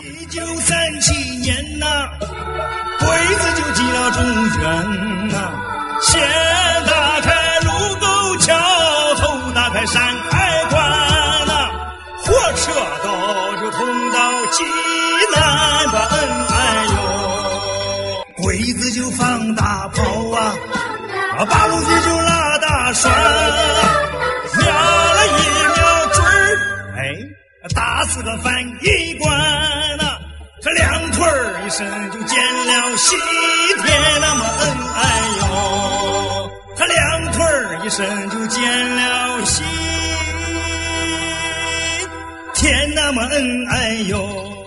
1937年呐，鬼子就进了中原呐，先打开卢沟桥，后打开山海关呐，火车道就通到济南吧，哎呦，鬼子就放大炮啊，八路军就拉大栓，瞄了一瞄准儿，哎，打死个翻译官呐，这两腿一伸就见了西天那么哎呦，他两腿一伸就见了西天那么哎呦。